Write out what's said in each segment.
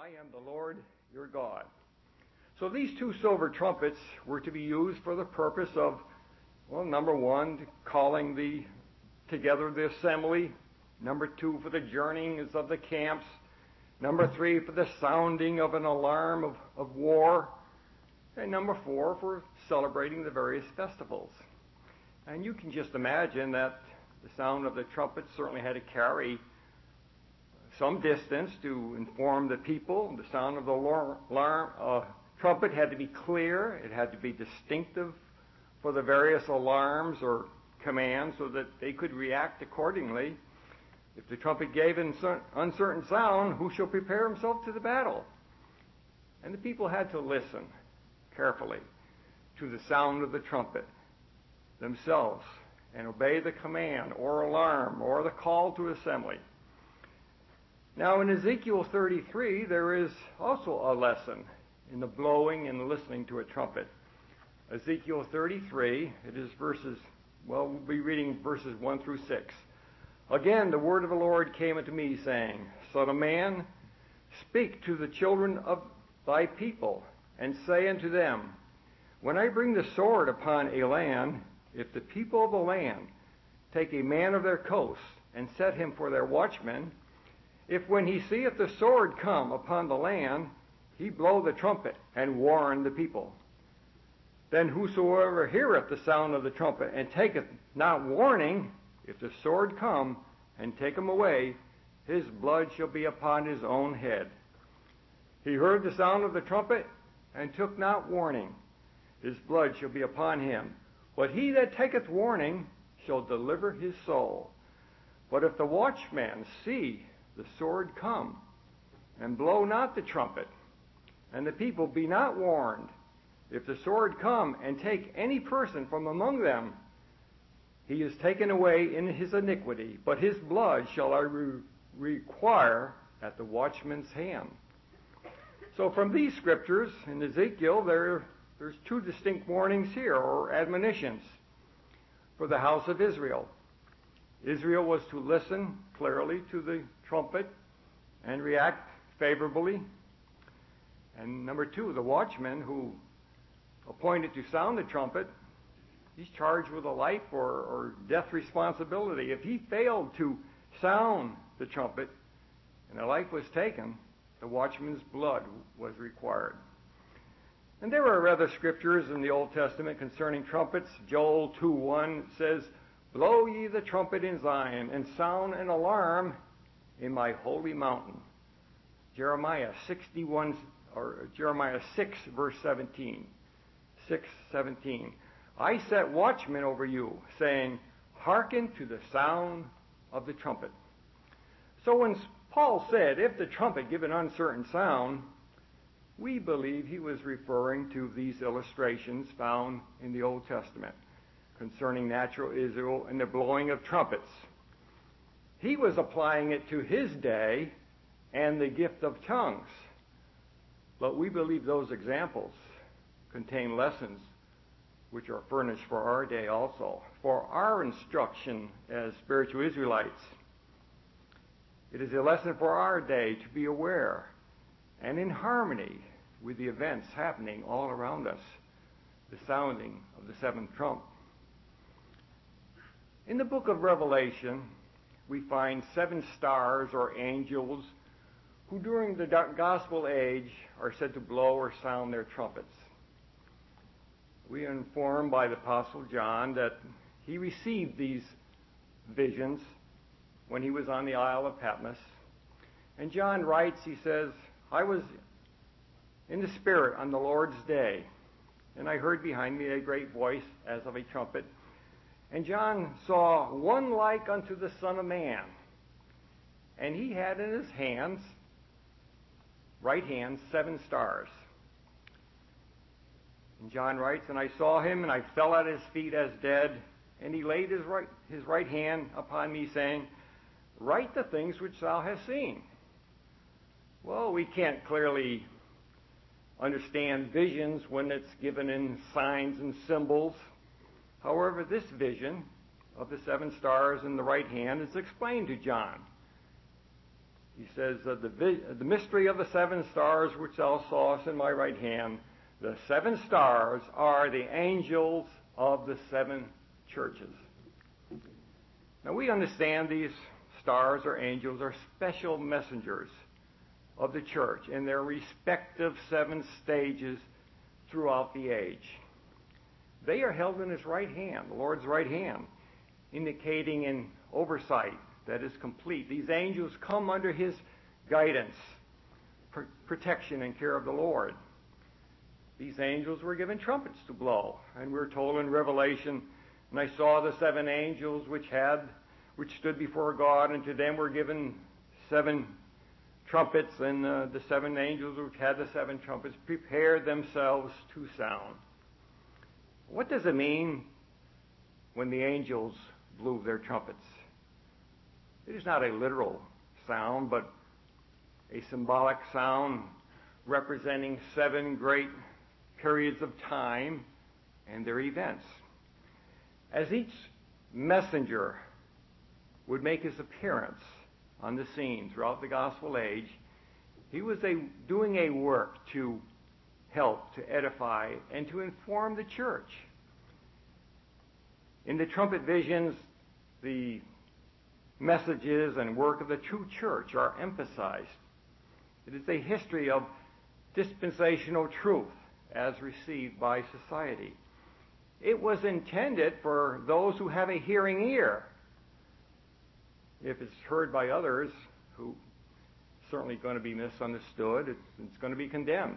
I am the Lord your God. So these two silver trumpets were to be used for the purpose of, well, number one, calling together the assembly. Number two, for the journeyings of the camps. Number three, for the sounding of an alarm of war. And number four, for celebrating the various festivals. And you can just imagine that the sound of the trumpet certainly had to carry some distance to inform the people. The sound of the trumpet had to be clear. It had to be distinctive for the various alarms or commands so that they could react accordingly. If the trumpet gave an uncertain sound, who shall prepare himself to the battle? And the people had to listen carefully to the sound of the trumpet themselves and obey the command or alarm or the call to assembly. Now in Ezekiel 33, there is also a lesson in the blowing and listening to a trumpet. Ezekiel 33, it is we'll be reading verses 1 through 6. Again, the word of the Lord came unto me, saying, Son of man, speak to the children of thy people, and say unto them, When I bring the sword upon a land, if the people of the land take a man of their coast, and set him for their watchman, if when he seeth the sword come upon the land, he blow the trumpet, and warn the people, then whosoever heareth the sound of the trumpet, and taketh not warning, if the sword come, and take him away, his blood shall be upon his own head. He heard the sound of the trumpet, and took not warning, his blood shall be upon him. But he that taketh warning shall deliver his soul. But if the watchman see the sword come, and blow not the trumpet, and the people be not warned, if the sword come and take any person from among them, he is taken away in his iniquity, but his blood shall I require at the watchman's hand. So from these scriptures in Ezekiel, there's two distinct warnings here, or admonitions, for the house of Israel. Israel was to listen clearly to the trumpet and react favorably. And number two, the watchman who appointed to sound the trumpet, he's charged with a life or death responsibility. If he failed to sound the trumpet and a life was taken, the watchman's blood was required. And there are other scriptures in the Old Testament concerning trumpets. Joel 2:1 says, Blow ye the trumpet in Zion, and sound an alarm in my holy mountain. Jeremiah 6, verse 17. 6:17. I set watchmen over you, saying, Hearken to the sound of the trumpet. So when Paul said, if the trumpet give an uncertain sound, we believe he was referring to these illustrations found in the Old Testament concerning natural Israel and the blowing of trumpets. He was applying it to his day and the gift of tongues. But we believe those examples contain lessons which are furnished for our day also, for our instruction as spiritual Israelites. It is a lesson for our day to be aware and in harmony with the events happening all around us, the sounding of the seventh trump. In the book of Revelation, we find 7 stars or angels who during the gospel age are said to blow or sound their trumpets. We are informed by the Apostle John that he received these visions when he was on the Isle of Patmos. And John writes, he says, I was in the Spirit on the Lord's day, and I heard behind me a great voice as of a trumpet. And John saw one like unto the Son of Man, and he had in his hands, right hand, 7 stars. And John writes, and I saw him, and I fell at his feet as dead, and he laid his right hand upon me, saying, Write the things which thou hast seen. Well, we can't clearly understand visions when it's given in signs and symbols. However, this vision of the 7 stars in the right hand is explained to John. He says, the mystery of the 7 stars which thou sawest in my right hand, the 7 stars are the angels of the 7 churches. Now we understand these stars or angels are special messengers of the church in their respective 7 stages throughout the age. They are held in his right hand, the Lord's right hand, indicating an oversight that is complete. These angels come under his guidance, protection, and care of the Lord. These angels were given trumpets to blow, and we're told in Revelation, and I saw the 7 angels which stood before God, and to them were given 7 trumpets, and the 7 angels which had the 7 trumpets prepared themselves to sound. What does it mean when the angels blew their trumpets? It is not a literal sound, but a symbolic sound representing 7 great periods of time and their events. As each messenger would make his appearance on the scene throughout the gospel age, he was doing a work to help, to edify, and to inform the church. In the trumpet visions, the messages and work of the true church are emphasized. It is a history of dispensational truth as received by society. It was intended for those who have a hearing ear. If it's heard by others, who certainly going to be misunderstood, it's going to be condemned.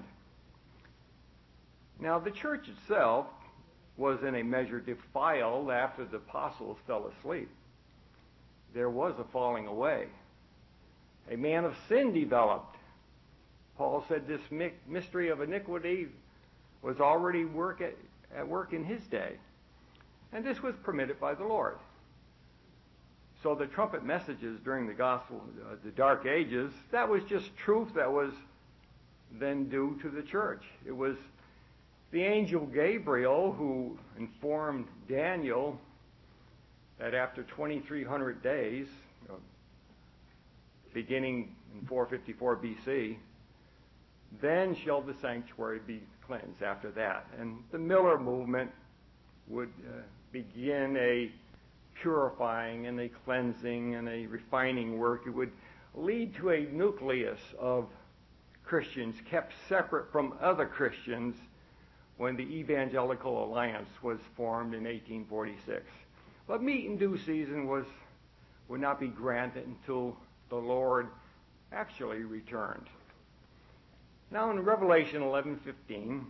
Now, the church itself was in a measure defiled after the apostles fell asleep. There was a falling away. A man of sin developed. Paul said this mystery of iniquity was already at work in his day. And this was permitted by the Lord. So the trumpet messages during the gospel, the dark ages, that was just truth that was then due to the church. It was the angel Gabriel who informed Daniel that after 2,300 days, beginning in 454 BC, then shall the sanctuary be cleansed after that. And the Miller movement would begin a purifying and a cleansing and a refining work. It would lead to a nucleus of Christians kept separate from other Christians when the Evangelical Alliance was formed in 1846. But meat in due season would not be granted until the Lord actually returned. Now in Revelation 11:15,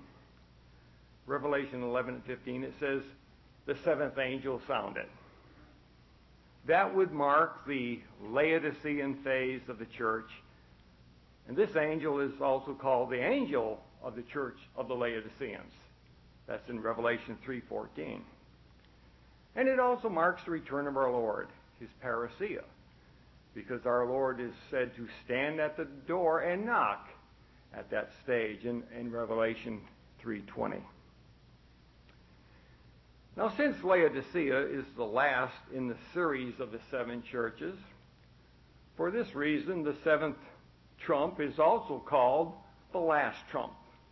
it says, the 7th angel sounded. That would mark the Laodicean phase of the church. And this angel is also called the angel of the church of the Laodiceans. That's in Revelation 3:14. And it also marks the return of our Lord, his parousia, because our Lord is said to stand at the door and knock at that stage in Revelation 3:20. Now, since Laodicea is the last in the series of the 7 churches, for this reason, the 7th trump is also called the last trump.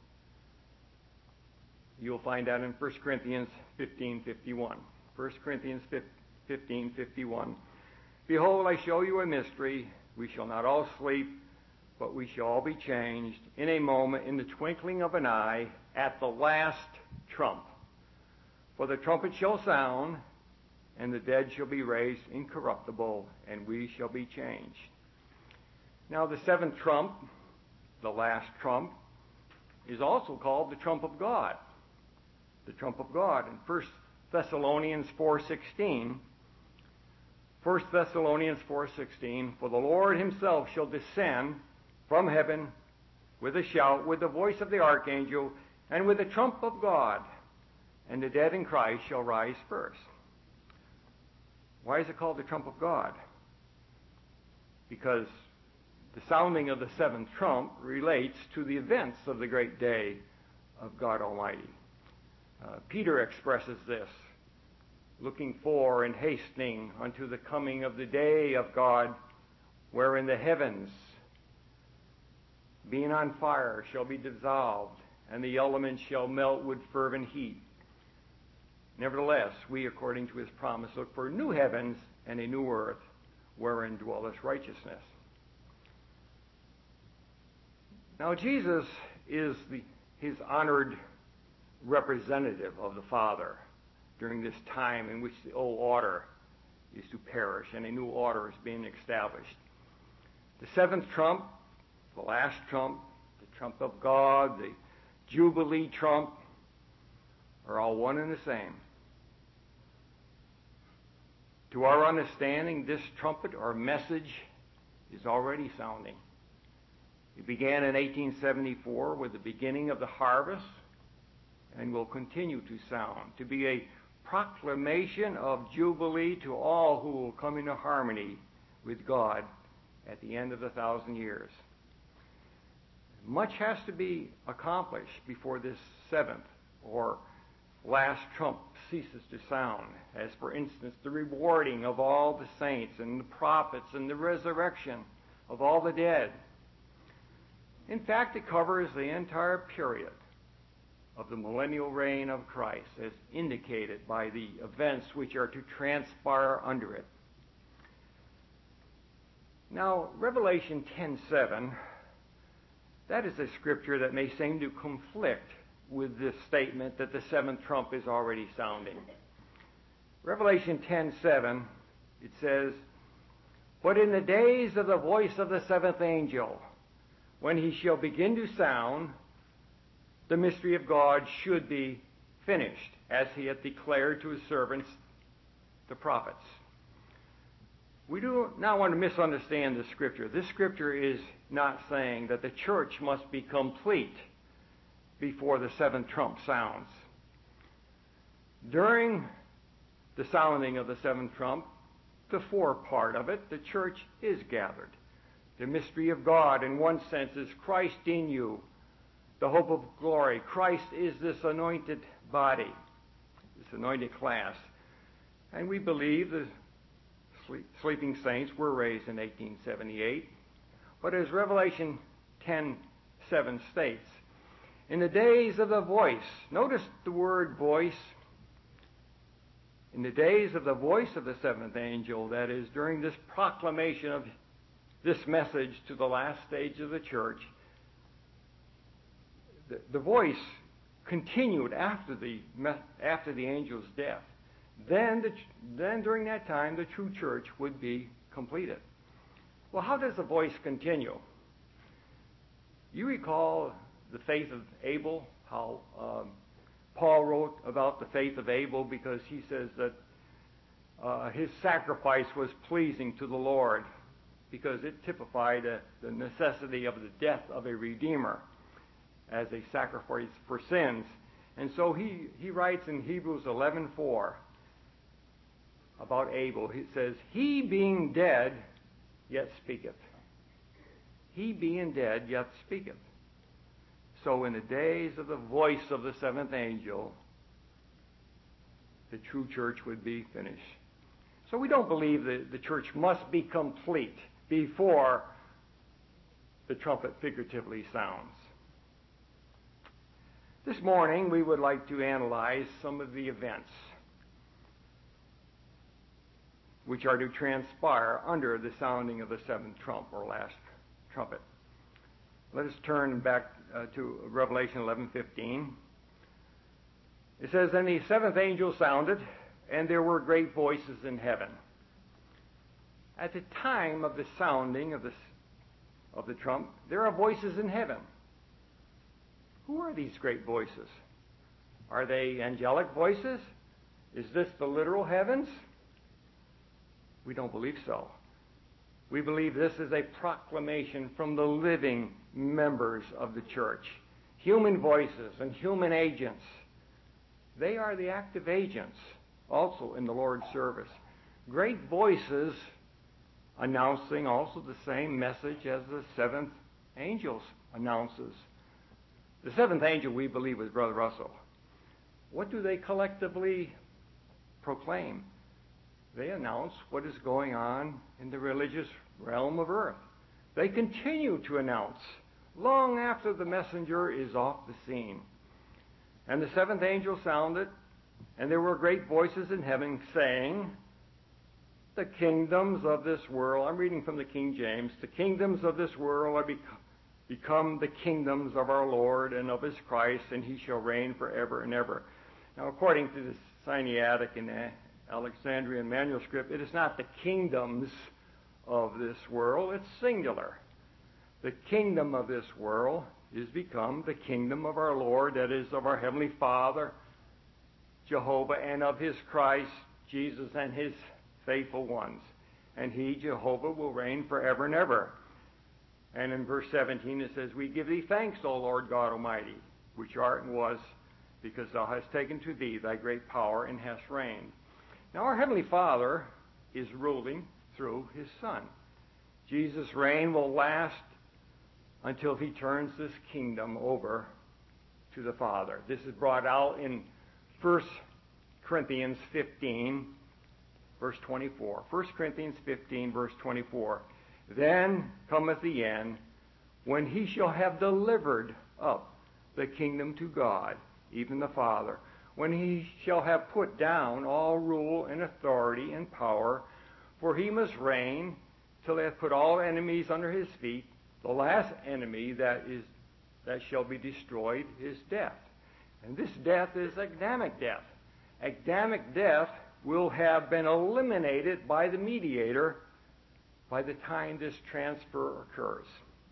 You'll find that in 1 Corinthians 15:51. 1 Corinthians 15:51. Behold, I show you a mystery. We shall not all sleep, but we shall all be changed in a moment, in the twinkling of an eye, at the last trump. For the trumpet shall sound, and the dead shall be raised incorruptible, and we shall be changed. Now, the 7th trump, the last trump, is also called the trump of God. The trump of God. In 1 Thessalonians 4:16, 1 Thessalonians 4:16, for the Lord himself shall descend from heaven with a shout, with the voice of the archangel, and with the trump of God, and the dead in Christ shall rise first. Why is it called the trump of God? Because the sounding of the 7th trump relates to the events of the great day of God Almighty. Peter expresses this, looking for and hastening unto the coming of the day of God, wherein the heavens being on fire, shall be dissolved, and the elements shall melt with fervent heat. Nevertheless, we, according to his promise, look for new heavens and a new earth, wherein dwelleth righteousness. Now, Jesus is his honored representative of the Father during this time in which the old order is to perish and a new order is being established. The seventh trump, the last trump, the trump of God, the Jubilee trump, are all one and the same. To our understanding, this trumpet or message is already sounding. It began in 1874 with the beginning of the harvest and will continue to sound, to be a proclamation of Jubilee to all who will come into harmony with God at the end of the 1,000 years. Much has to be accomplished before this seventh or last trump ceases to sound, as for instance the rewarding of all the saints and the prophets and the resurrection of all the dead. In fact, it covers the entire period of the millennial reign of Christ, as indicated by the events which are to transpire under it. Now, Revelation 10:7, that is a scripture that may seem to conflict with this statement that the seventh trump is already sounding. Revelation 10:7, it says, "But in the days of the voice of the seventh angel, when he shall begin to sound, the mystery of God should be finished, as he hath declared to his servants, the prophets." We do not want to misunderstand the scripture. This scripture is not saying that the church must be complete before the seventh trump sounds. During the sounding of the seventh trump, the fore part of it, the church is gathered. The mystery of God, in one sense, is Christ in you, the hope of glory. Christ is this anointed body, this anointed class. And we believe the sleeping saints were raised in 1878. But as Revelation 10:7 states, in the days of the voice, notice the word voice, in the days of the voice of the seventh angel, that is, during this proclamation of this message to the last stage of the church, the voice continued after the angel's death. Then during that time, the true church would be completed. Well, how does the voice continue? You recall the faith of Abel, how Paul wrote about the faith of Abel, because he says that his sacrifice was pleasing to the Lord, because it typified the necessity of the death of a Redeemer as a sacrifice for sins. And so he writes in Hebrews 11:4 about Abel. He says, "He being dead, yet speaketh. He being dead, yet speaketh." So in the days of the voice of the seventh angel, the true church would be finished. So we don't believe that the church must be complete before the trumpet figuratively sounds. This morning, we would like to analyze some of the events which are to transpire under the sounding of the seventh trump or last trumpet. Let us turn back to Revelation 11:15. It says, "And the seventh angel sounded, and there were great voices in heaven." At the time of the sounding of the trump, there are voices in heaven. Who are these great voices? Are they angelic voices? Is this the literal heavens? We don't believe so. We believe this is a proclamation from the living members of the church. Human voices and human agents. They are the active agents also in the Lord's service. Great voices announcing also the same message as the seventh angel announces. The seventh angel, we believe, was Brother Russell. What do they collectively proclaim? They announce what is going on in the religious realm of earth. They continue to announce long after the messenger is off the scene. And the seventh angel sounded, and there were great voices in heaven saying, the kingdoms of this world, I'm reading from the King James, the kingdoms of this world are become the kingdoms of our Lord and of his Christ, and he shall reign forever and ever. Now, according to the Sinaitic and Alexandrian manuscript, it is not the kingdoms of this world, it's singular. The kingdom of this world is become the kingdom of our Lord, that is, of our Heavenly Father, Jehovah, and of his Christ, Jesus, and his faithful ones. And he, Jehovah, will reign forever and ever. And in verse 17 it says, we give thee thanks, O Lord God Almighty, which art and was, because thou hast taken to thee thy great power and hast reigned. Now our Heavenly Father is ruling through his Son. Jesus' reign will last until he turns this kingdom over to the Father. This is brought out in 1 Corinthians 15, verse 24. 1 Corinthians 15, verse 24. Then cometh the end, when he shall have delivered up the kingdom to God, even the Father, when he shall have put down all rule and authority and power, for he must reign till he hath put all enemies under his feet. The last enemy that shall be destroyed is death. And this death is Adamic death. Adamic death will have been eliminated by the mediator by the time this transfer occurs.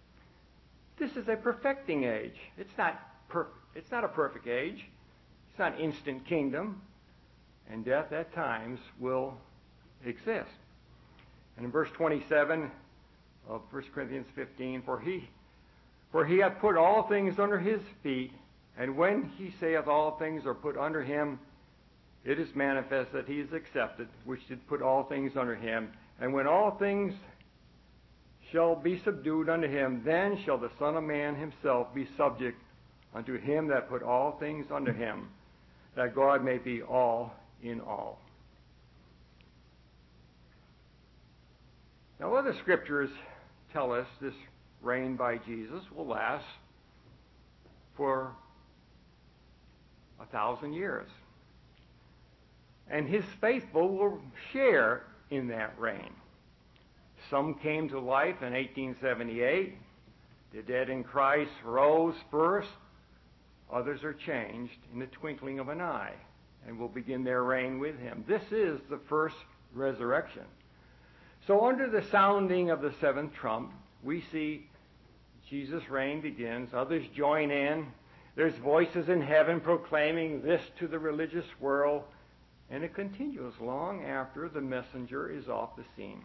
This is a perfecting age. It's not a perfect age. It's not instant kingdom. And death at times will exist. And in verse 27 of 1 Corinthians 15, for he hath put all things under his feet, and when he saith all things are put under him, it is manifest that he is accepted, which did put all things under him. And when all things shall be subdued unto him, then shall the Son of Man himself be subject unto him that put all things under him, that God may be all in all. Now, other scriptures tell us this reign by Jesus will last for 1,000 years. And his faithful will share in that reign. Some came to life in 1878. The dead in Christ rose first. Others are changed in the twinkling of an eye and will begin their reign with him. This is the first resurrection. So under the sounding of the seventh trump, we see Jesus' reign begins. Others join in. There's voices in heaven proclaiming this to the religious world. And it continues long after the messenger is off the scene.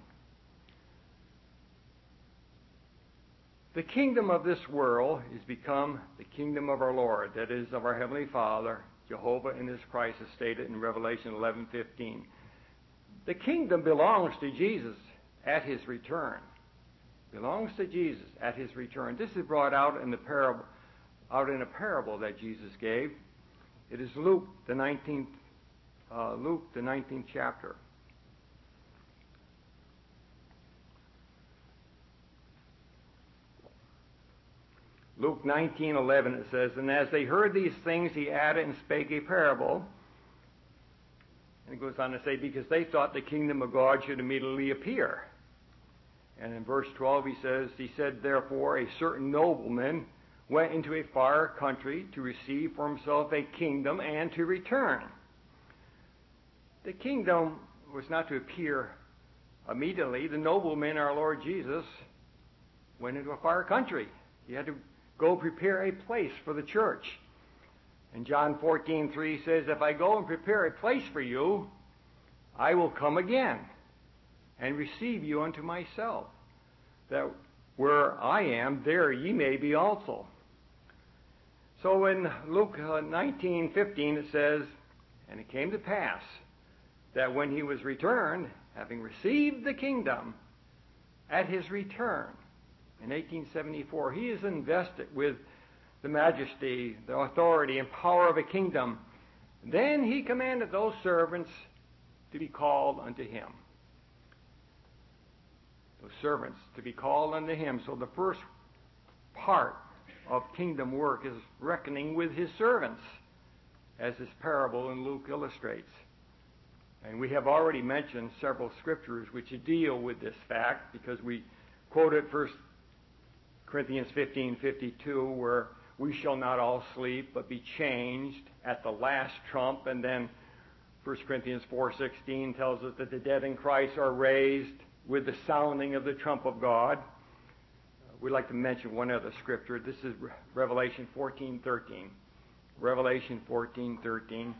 The kingdom of this world is become the kingdom of our Lord, that is, of our Heavenly Father, Jehovah in his Christ, as stated in Revelation 11:15. The kingdom belongs to Jesus at his return. Belongs to Jesus at his return. This is brought out in a parable that Jesus gave. It is Luke, the 19th chapter. Luke 19:11, it says, and as they heard these things, he added and spake a parable. And it goes on to say, because they thought the kingdom of God should immediately appear. And in verse 12 he said, therefore, a certain nobleman went into a far country to receive for himself a kingdom and to return. The kingdom was not to appear immediately. The nobleman, our Lord Jesus, went into a far country. He had to go prepare a place for the church. And John 14:3 says, if I go and prepare a place for you, I will come again and receive you unto myself, that where I am, there ye may be also. So in Luke 19:15 it says, and it came to pass that when he was returned, having received the kingdom, at his return in 1874, he is invested with the majesty, the authority, and power of a kingdom. Then he commanded those servants to be called unto him. Those servants to be called unto him. So the first part of kingdom work is reckoning with his servants, as this parable in Luke illustrates. And we have already mentioned several scriptures which deal with this fact, because we quoted 1 Corinthians 15:52, where we shall not all sleep, but be changed at the last trump. And then 1 Corinthians 4:16 tells us that the dead in Christ are raised with the sounding of the trump of God. We'd like to mention one other scripture. This is Revelation 14:13. Revelation 14:13.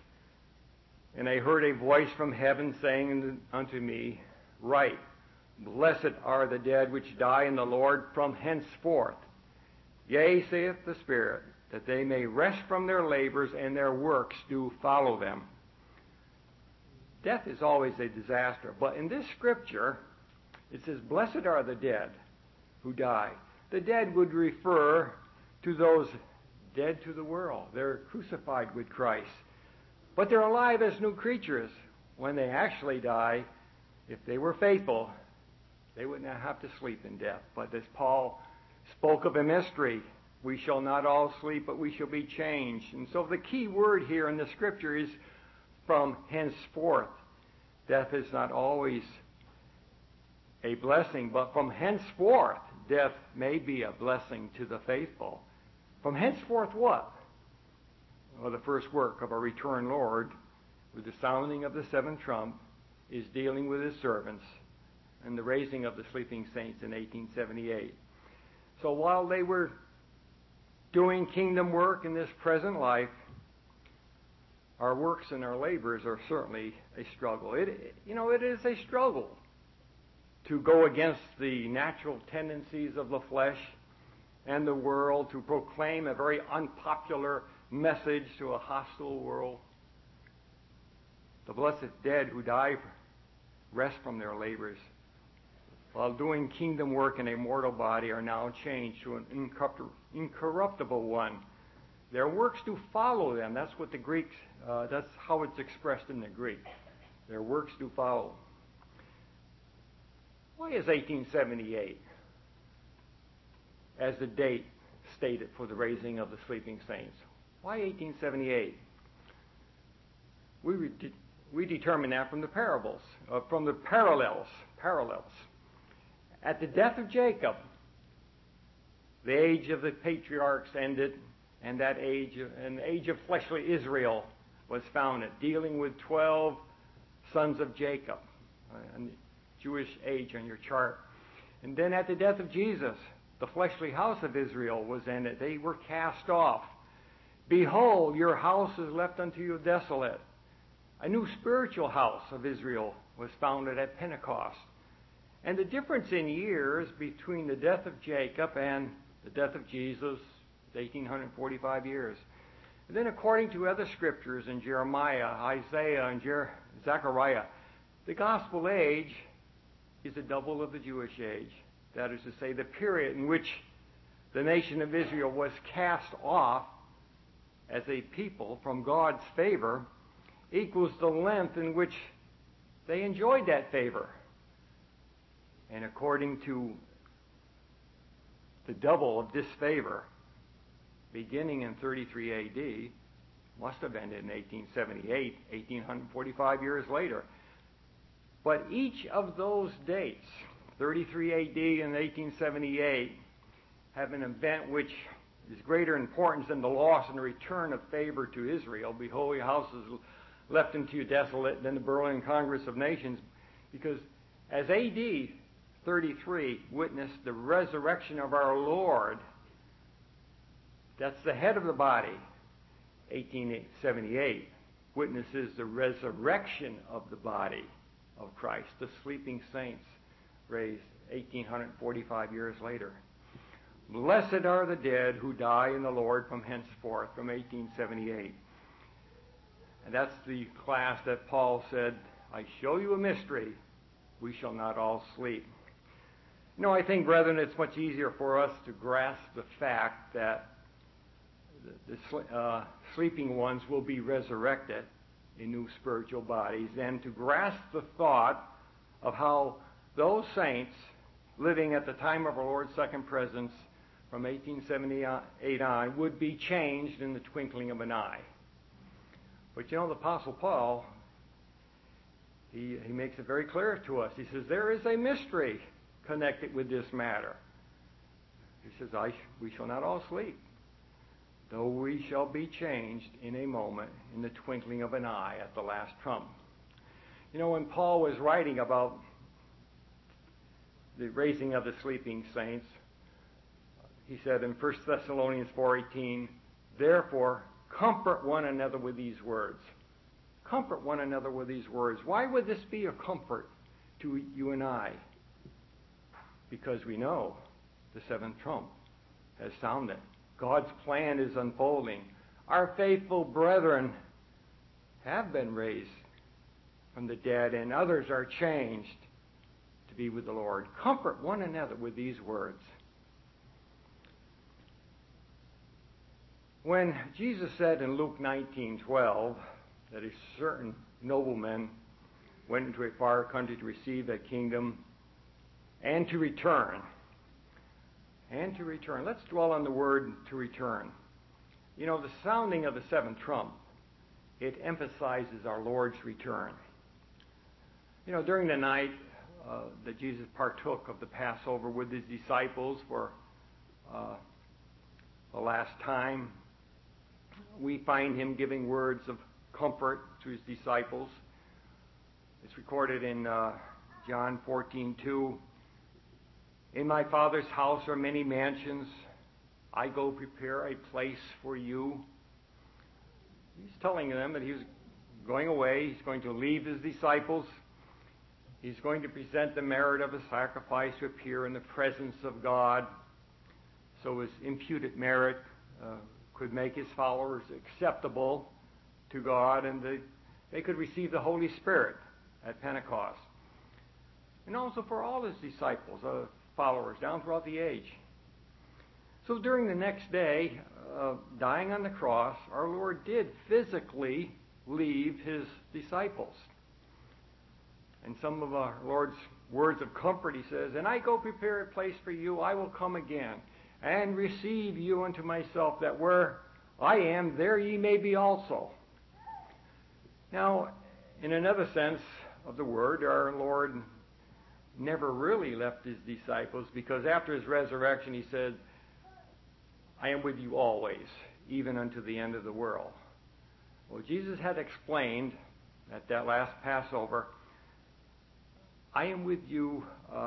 And I heard a voice from heaven saying unto me, Write, Blessed are the dead which die in the Lord from henceforth. Yea, saith the Spirit, that they may rest from their labors, and their works do follow them. Death is always a disaster, but in this scripture, it says, Blessed are the dead who die. The dead would refer to those dead to the world. They're crucified with Christ. But they're alive as new creatures. When they actually die, if they were faithful, they would not have to sleep in death. But as Paul spoke of a mystery, we shall not all sleep, but we shall be changed. And so the key word here in the scripture is from henceforth. Death is not always a blessing, but from henceforth, death may be a blessing to the faithful. From henceforth what? Well, the first work of our returned Lord, with the sounding of the seventh trump, is dealing with his servants and the raising of the sleeping saints in 1878. So while they were doing kingdom work in this present life, our works and our labors are certainly a struggle. It is a struggle to go against the natural tendencies of the flesh and the world, to proclaim a very unpopular message to a hostile world. The blessed dead who die rest from their labors, while doing kingdom work in a mortal body, are now changed to an incorruptible one. Their works do follow them. That's what the Greeks, that's how it's expressed in the Greek. Their works do follow. Why is 1878 as the date stated for the raising of the sleeping saints? Why 1878? We determine that from the parables, from the parallels. At the death of Jacob, the age of the patriarchs ended, and that age, an age of fleshly Israel, was founded, dealing with 12 sons of Jacob, and Jewish age on your chart. And then at the death of Jesus, the fleshly house of Israel was ended. They were cast off. Behold, your house is left unto you desolate. A new spiritual house of Israel was founded at Pentecost. And the difference in years between the death of Jacob and the death of Jesus is 1,845 years. And then according to other scriptures in Jeremiah, Isaiah, and Zechariah, the gospel age is a double of the Jewish age. That is to say, the period in which the nation of Israel was cast off as a people from God's favor equals the length in which they enjoyed that favor. And according to the double of disfavor, beginning in 33 A.D., must have ended in 1878, 1,845 years later. But each of those dates, 33 A.D. and 1878, have an event which is greater importance than the loss and the return of favor to Israel. Behold, your house is left unto you desolate, than the Berlin Congress of Nations, because as A.D. 33 witnessed the resurrection of our Lord, that's the head of the body. 1878 witnesses the resurrection of the body of Christ, the sleeping saints raised 1,845 years later. Blessed are the dead who die in the Lord from henceforth, from 1878. And that's the class that Paul said, I show you a mystery, we shall not all sleep. You know, I think, brethren, it's much easier for us to grasp the fact that the sleeping ones will be resurrected in new spiritual bodies than to grasp the thought of how those saints living at the time of our Lord's second presence from 1878 on would be changed in the twinkling of an eye. But the Apostle Paul, he makes it very clear to us. He says, there is a mystery connected with this matter. He says, we shall not all sleep, though we shall be changed in a moment, in the twinkling of an eye at the last trump. When Paul was writing about the raising of the sleeping saints, he said in 1 Thessalonians 4:18, therefore, comfort one another with these words. Comfort one another with these words. Why would this be a comfort to you and I? Because we know the seventh trump has sounded. God's plan is unfolding. Our faithful brethren have been raised from the dead, and others are changed to be with the Lord. Comfort one another with these words. When Jesus said in Luke 19:12 that a certain nobleman went into a far country to receive a kingdom and to return. Let's dwell on the word to return. The sounding of the seventh trump, it emphasizes our Lord's return. During the night that Jesus partook of the Passover with his disciples for the last time, we find him giving words of comfort to his disciples. It's recorded in John 14:2. In my Father's house are many mansions. I go prepare a place for you. He's telling them that he was going away. He's going to leave his disciples. He's going to present the merit of a sacrifice to appear in the presence of God, so his imputed merit could make his followers acceptable to God, and they could receive the Holy Spirit at Pentecost. And also for all his disciples, followers, down throughout the age. So during the next day, dying on the cross, our Lord did physically leave his disciples. And some of our Lord's words of comfort, he says, and I go prepare a place for you, I will come again, and receive you unto myself, that where I am, there ye may be also. Now, in another sense of the word, our Lord never really left his disciples, because after his resurrection he said, I am with you always, even unto the end of the world. Well, Jesus had explained at that last Passover, I am with you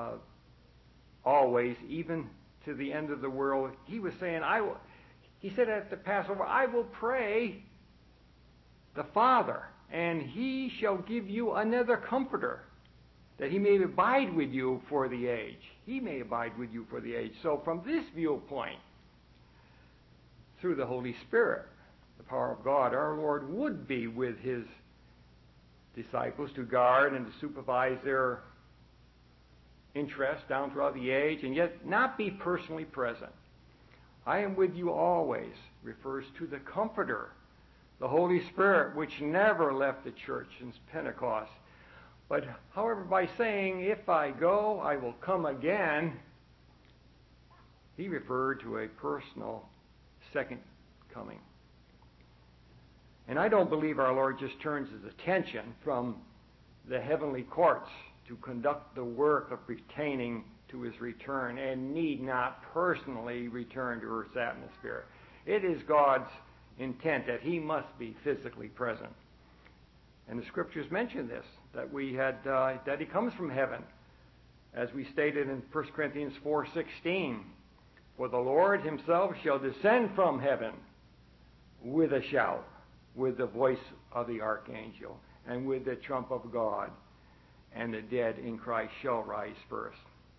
always, even to the end of the world. He was saying, he said at the Passover, I will pray the Father, and he shall give you another comforter, that he may abide with you for the age. He may abide with you for the age. So from this viewpoint, through the Holy Spirit, the power of God, our Lord would be with his disciples to guard and to supervise their interests down throughout the age, and yet not be personally present. I am with you always refers to the Comforter, the Holy Spirit, which never left the church since Pentecost. But, however, by saying, if I go, I will come again, he referred to a personal second coming. And I don't believe our Lord just turns his attention from the heavenly courts to conduct the work of pertaining to his return, and need not personally return to earth's atmosphere. It is God's intent that he must be physically present. And the scriptures mention this, that he comes from heaven, as we stated in 1 Corinthians 4:16. For the Lord himself shall descend from heaven with a shout, with the voice of the archangel, and with the trump of God, and the dead in Christ shall rise first.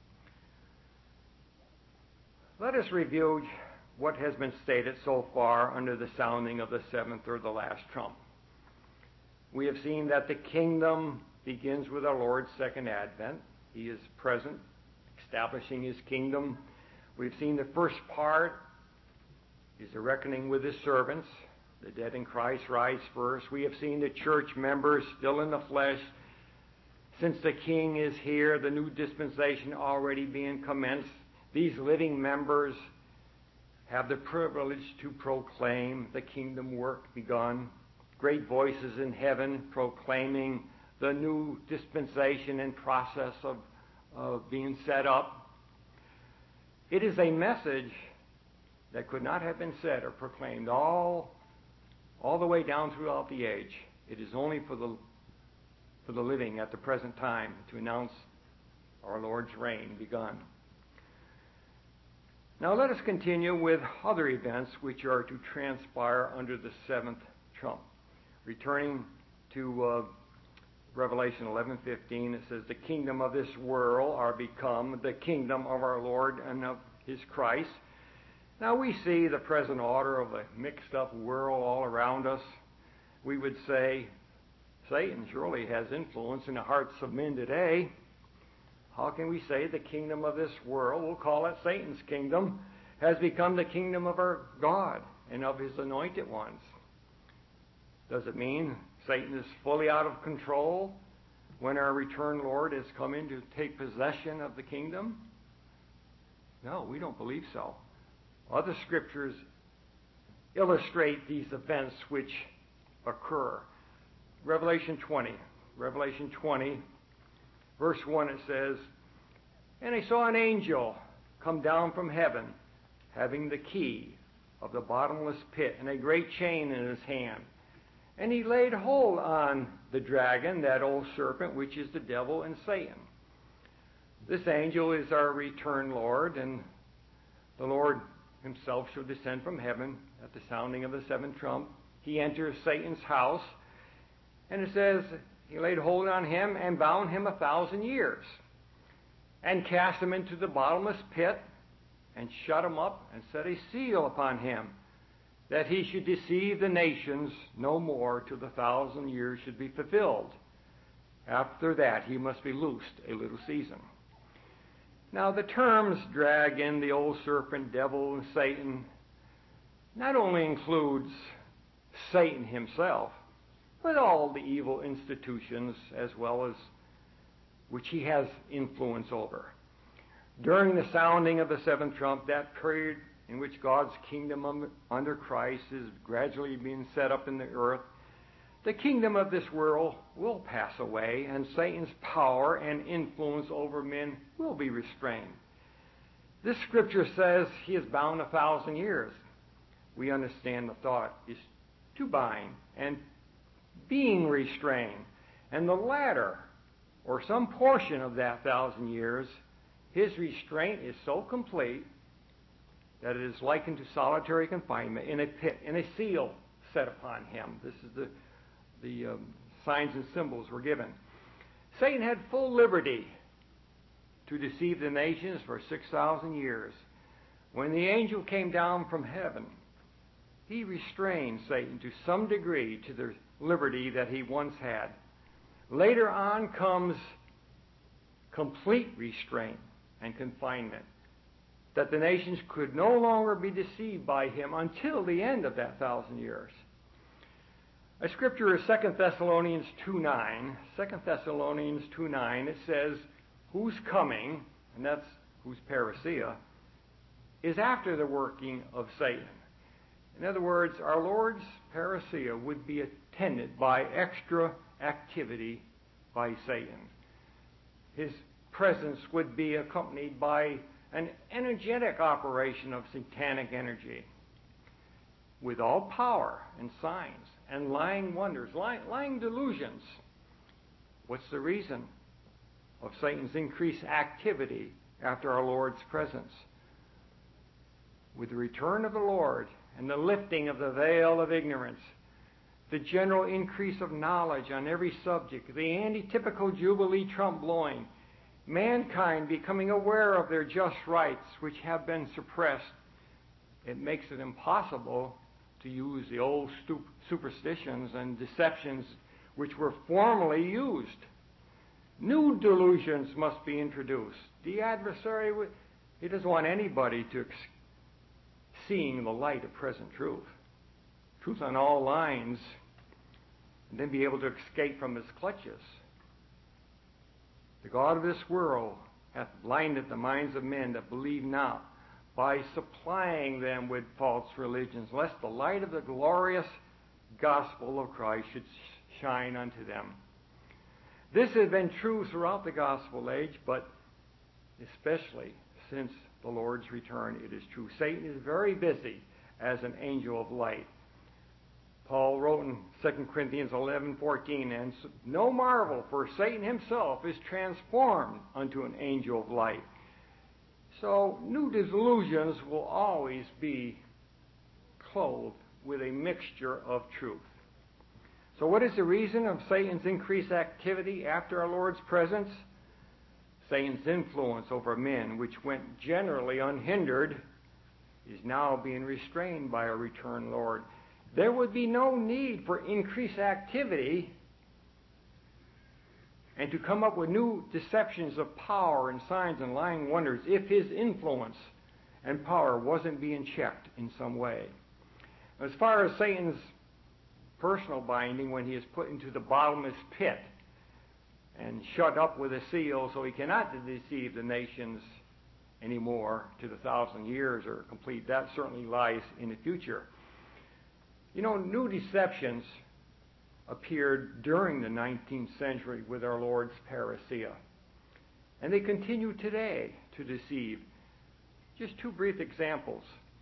Let us review what has been stated so far under the sounding of the seventh or the last trump. We have seen that the kingdom begins with our Lord's second advent. He is present, establishing his kingdom. We've seen the first part is a reckoning with his servants. The dead in Christ rise first. We have seen the church members still in the flesh. Since the King is here, the new dispensation already being commenced, these living members have the privilege to proclaim the kingdom work begun. Great voices in heaven proclaiming the new dispensation and process of being set up. It is a message that could not have been said or proclaimed all the way down throughout the age. It is only for the living at the present time to announce our Lord's reign begun. Now let us continue with other events which are to transpire under the seventh trump. Returning to Revelation 11:15, it says, "The kingdom of this world are become the kingdom of our Lord and of his Christ." Now we see the present order of a mixed-up world all around us. We would say, Satan surely has influence in the hearts of men today. How can we say the kingdom of this world, we'll call it Satan's kingdom, has become the kingdom of our God and of his anointed ones? Does it mean Satan is fully out of control when our returned Lord has come in to take possession of the kingdom? No, we don't believe so. Other scriptures illustrate these events which occur. Revelation 20, verse 1, it says, "And I saw an angel come down from heaven, having the key of the bottomless pit and a great chain in his hand. And he laid hold on the dragon, that old serpent, which is the devil and Satan." This angel is our returned Lord, and the Lord himself shall descend from heaven at the sounding of the seventh trump. He enters Satan's house, and it says he laid hold on him and bound him 1,000 years, and cast him into the bottomless pit, and shut him up, and set a seal upon him, that he should deceive the nations no more till the 1,000 years should be fulfilled. After that he must be loosed a little season. Now the terms dragon, the old serpent, devil, and Satan not only includes Satan himself, but all the evil institutions as well as which he has influence over. During the sounding of the seventh trump, that period in which God's kingdom under Christ is gradually being set up in the earth, the kingdom of this world will pass away, and Satan's power and influence over men will be restrained. This scripture says he is bound 1,000 years. We understand the thought is to bind and being restrained. And the latter, or some portion of that 1,000 years, his restraint is so complete that it is likened to solitary confinement in a pit, in a seal set upon him. This is the signs and symbols were given. Satan had full liberty to deceive the nations for 6,000 years. When the angel came down from heaven, he restrained Satan to some degree to the liberty that he once had. Later on comes complete restraint and confinement, that the nations could no longer be deceived by him until the end of that 1,000 years. A scripture is 2 Thessalonians 2:9. 2 Thessalonians 2:9, it says, "Whose coming," and that's whose parousia, "is after the working of Satan." In other words, our Lord's parousia would be attended by extra activity by Satan. His presence would be accompanied by an energetic operation of satanic energy, with all power and signs and lying wonders, lying delusions. What's the reason of Satan's increased activity after our Lord's presence? With the return of the Lord and the lifting of the veil of ignorance, the general increase of knowledge on every subject, the anti-typical Jubilee trump blowing, mankind becoming aware of their just rights which have been suppressed, it makes it impossible to use the old superstitions and deceptions which were formerly used. New delusions must be introduced. The adversary, he doesn't want anybody to seeing the light of present truth on all lines, and then be able to escape from his clutches. The God of this world hath blinded the minds of men that believe not by supplying them with false religions, lest the light of the glorious gospel of Christ should shine unto them. This has been true throughout the gospel age, but especially since the Lord's return, it is true. Satan is very busy as an angel of light. Paul wrote in 2 Corinthians 11:14, and no marvel, for Satan himself is transformed unto an angel of light. So new delusions will always be clothed with a mixture of truth. So what is the reason of Satan's increased activity after our Lord's presence? Satan's influence over men, which went generally unhindered, is now being restrained by our returned Lord. There would be no need for increased activity and to come up with new deceptions of power and signs and lying wonders if his influence and power wasn't being checked in some way. As far as Satan's personal binding, when he is put into the bottomless pit and shut up with a seal so he cannot deceive the nations anymore to the 1,000 years or complete, that certainly lies in the future. You know, new deceptions appeared during the 19th century with our Lord's parousia. And they continue today to deceive. Just two brief examples.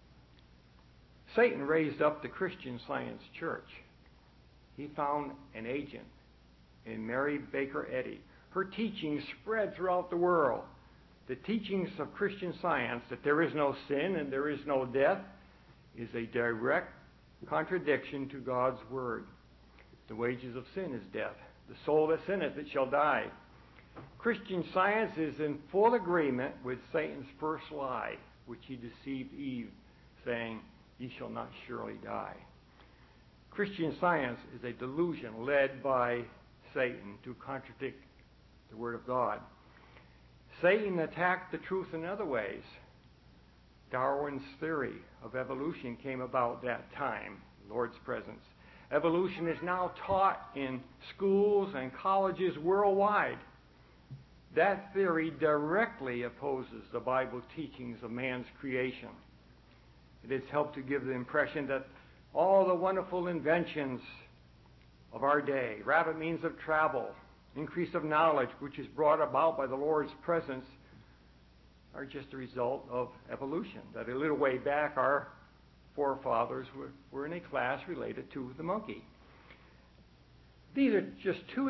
Satan raised up the Christian Science Church. He found an agent in Mary Baker Eddy. Her teachings spread throughout the world. The teachings of Christian Science, that there is no sin and there is no death, is a direct contradiction to God's Word. The wages of sin is death. The soul that sinneth, it shall die. Christian Science is in full agreement with Satan's first lie, which he deceived Eve, saying, "Ye shall not surely die." Christian Science is a delusion led by Satan to contradict the Word of God. Satan attacked the truth in other ways. Darwin's theory of evolution came about that time, Lord's presence. Evolution is now taught in schools and colleges worldwide. That theory directly opposes the Bible teachings of man's creation. It has helped to give the impression that all the wonderful inventions of our day, rapid means of travel, increase of knowledge, which is brought about by the Lord's presence, are just a result of evolution. That a little way back, our forefathers were in a class related to the monkey. These are just two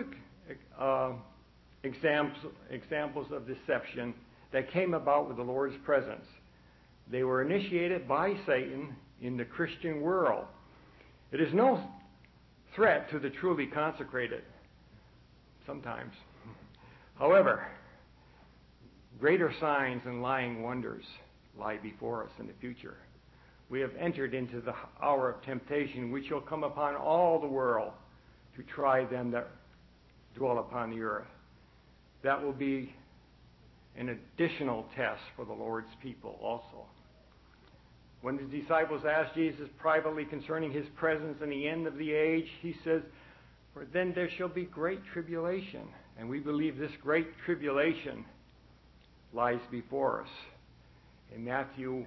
examples of deception that came about with the Lord's presence. They were initiated by Satan in the Christian world. It is no threat to the truly consecrated, sometimes. However, greater signs and lying wonders lie before us in the future. We have entered into the hour of temptation, which shall come upon all the world to try them that dwell upon the earth. That will be an additional test for the Lord's people also. When the disciples asked Jesus privately concerning his presence in the end of the age, he says, "For then there shall be great tribulation." And we believe this great tribulation lies before us. In Matthew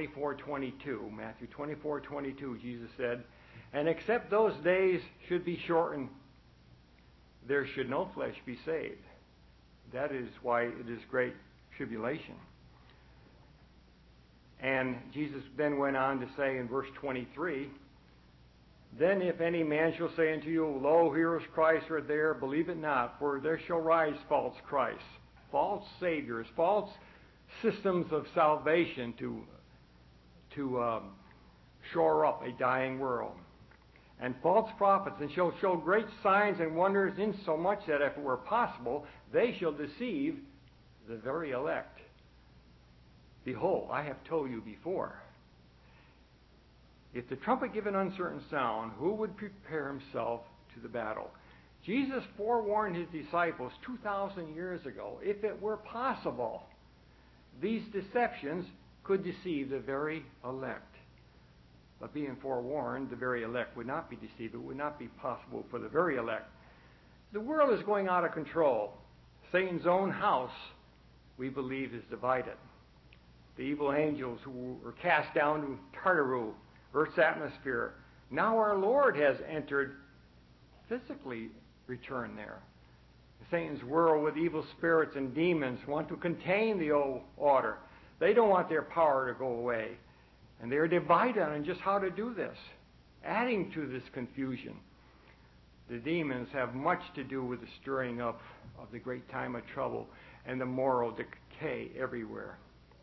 24:22, Jesus said, "And except those days should be shortened, there should no flesh be saved." That is why it is great tribulation. And Jesus then went on to say in verse 23, "Then if any man shall say unto you, Lo, here is Christ, or there, believe it not, for there shall rise false Christs," false saviors, false systems of salvation to shore up a dying world, and false prophets, and shall show great signs and wonders, insomuch that if it were possible, they shall deceive the very elect. Behold, I have told you before. If the trumpet give an uncertain sound, who would prepare himself to the battle? Jesus forewarned his disciples 2,000 years ago, if it were possible, these deceptions could deceive the very elect. But being forewarned, the very elect would not be deceived. It would not be possible for the very elect. The world is going out of control. Satan's own house, we believe, is divided. the evil angels who were cast down to Tartaru, Earth's atmosphere. Now our Lord has entered, physically returned there. Satan's world with evil spirits and demons want to contain the old order. They don't want their power to go away. And they're divided on just how to do this, adding to this confusion. The demons have much to do with the stirring up of the great time of trouble and the moral decay everywhere.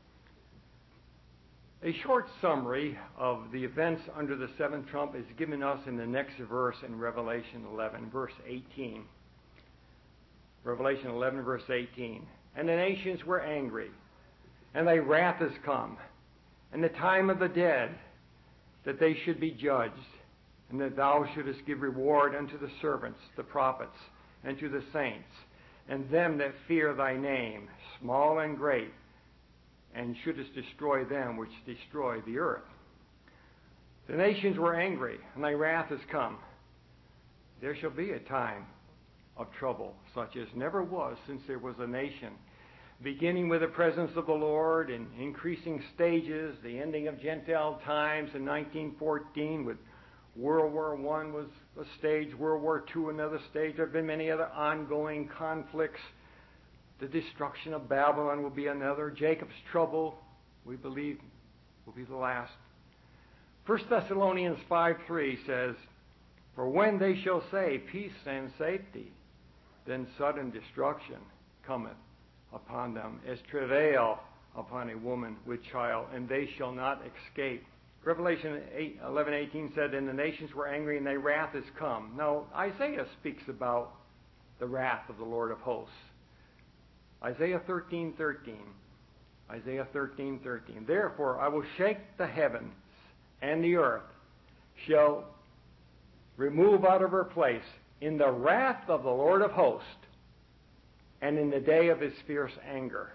A short summary of the events under the seventh trump is given us in the next verse in Revelation 11, verse 18. Revelation 11, verse 18. And the nations were angry, and thy wrath is come, and the time of the dead, that they should be judged, and that thou shouldest give reward unto the servants, the prophets, and to the saints, and them that fear thy name, small and great, and shouldest destroy them which destroy the earth. The nations were angry, and thy wrath is come. There shall be a time of trouble, such as never was since there was a nation, beginning with the presence of the Lord in increasing stages, the ending of Gentile times in 1914 with World War I was a stage, World War II another stage. There have been many other ongoing conflicts. The destruction of Babylon will be another. Jacob's trouble, we believe, will be the last. 1 Thessalonians 5:3 says, For when they shall say peace and safety, then sudden destruction cometh upon them, as travail upon a woman with child, and they shall not escape. Revelation 11:18 said, And the nations were angry, and thy wrath is come. Now, Isaiah speaks about the wrath of the Lord of hosts. Isaiah 13:13. Isaiah 13:13. Therefore I will shake the heavens, and the earth shall remove out of her place in the wrath of the Lord of hosts, and in the day of his fierce anger.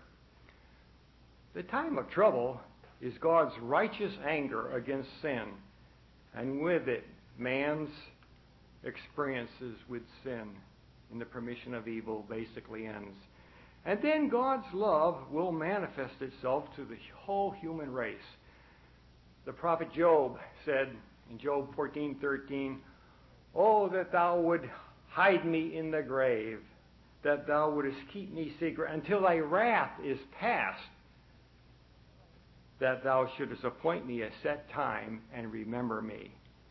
The time of trouble is God's righteous anger against sin, and with it, man's experiences with sin in the permission of evil basically ends. And then God's love will manifest itself to the whole human race. The prophet Job said in Job 14:13, Oh, that thou would hide me in the grave, that thou wouldest keep me secret until thy wrath is past, that thou shouldest appoint me a set time and remember me.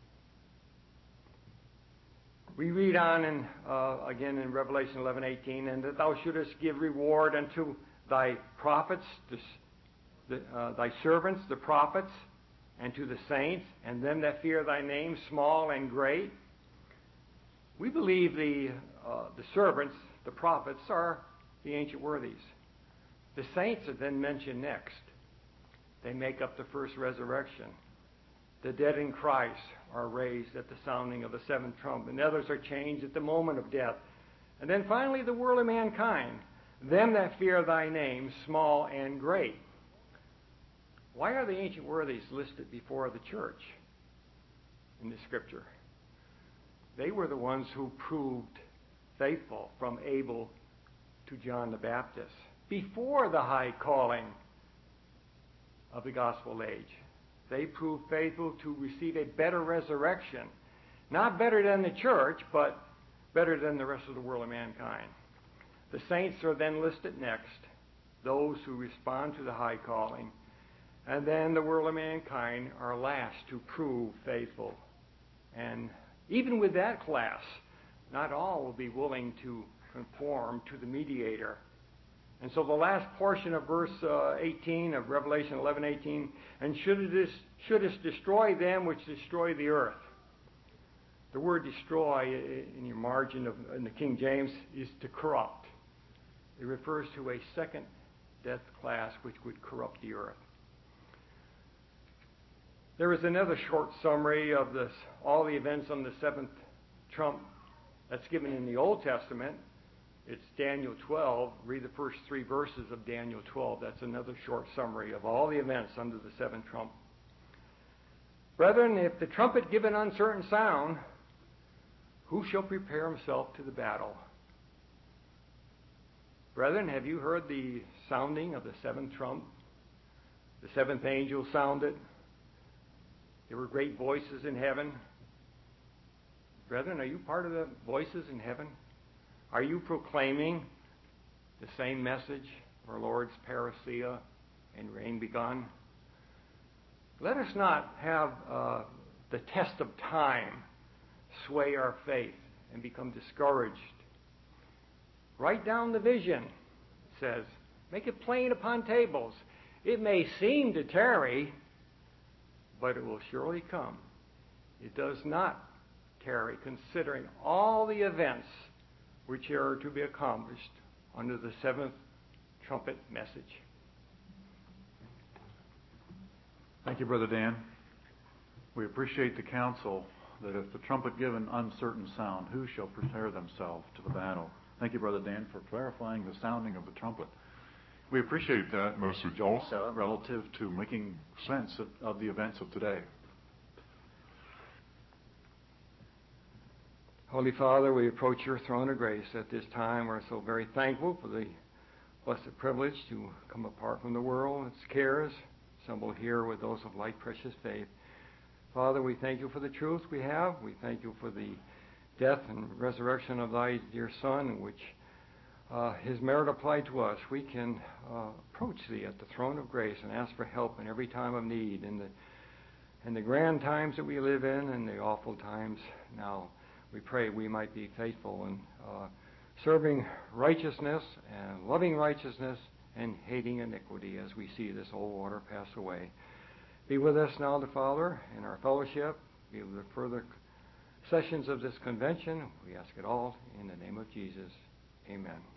We read on again in Revelation 11:18, and that thou shouldest give reward unto thy prophets, thy servants, the prophets, and to the saints, and them that fear thy name, small and great. We believe the servants, the prophets, are the ancient worthies. The saints are then mentioned next. They make up the first resurrection. The dead in Christ are raised at the sounding of the seventh trump, and others are changed at the moment of death. And then finally, the world of mankind, them that fear thy name, small and great. Why are the ancient worthies listed before the church in the Scripture? They were the ones who proved faithful from Abel to John the Baptist before the high calling of the gospel age. They proved faithful to receive a better resurrection. Not better than the church, but better than the rest of the world of mankind. The saints are then listed next, those who respond to the high calling. And then the world of mankind are last to prove faithful. And even with that class, not all will be willing to conform to the mediator. And so the last portion of verse 18 of Revelation 11:18, and shouldest destroy them which destroy the earth. The word destroy in your margin in the King James is to corrupt. It refers to a second death class which would corrupt the earth. There is another short summary of all the events on the seventh trump that's given in the Old Testament. It's Daniel 12. Read the first 3 verses of Daniel 12. That's another short summary of all the events under the seventh trump. Brethren, if the trumpet give an uncertain sound, who shall prepare himself to the battle? Brethren, have you heard the sounding of the seventh trump? The seventh angel sounded. There were great voices in heaven. Brethren, are you part of the voices in heaven? Are you proclaiming the same message of our Lord's parousia and reign begun? Let us not have the test of time sway our faith and become discouraged. Write down the vision, it says. Make it plain upon tables. It may seem to tarry, but it will surely come. It does not tarry, considering all the events which are to be accomplished under the seventh trumpet message. Thank you, Brother Dan. We appreciate the counsel that if the trumpet give an uncertain sound, who shall prepare themselves to the battle? Thank you, Brother Dan, for clarifying the sounding of the trumpet. We appreciate that message also relative to making sense of the events of today. Holy Father, we approach your throne of grace at this time. We're so very thankful for the blessed privilege to come apart from the world and its cares, assemble here with those of like precious faith. Father, we thank you for the truth we have. We thank you for the death and resurrection of thy dear Son, in which his merit applied to us. We can approach thee at the throne of grace and ask for help in every time of need, in the grand times that we live in and the awful times now. We pray we might be faithful in serving righteousness and loving righteousness and hating iniquity as we see this old water pass away. Be with us now, the Father, in our fellowship. Be with the further sessions of this convention. We ask it all in the name of Jesus. Amen.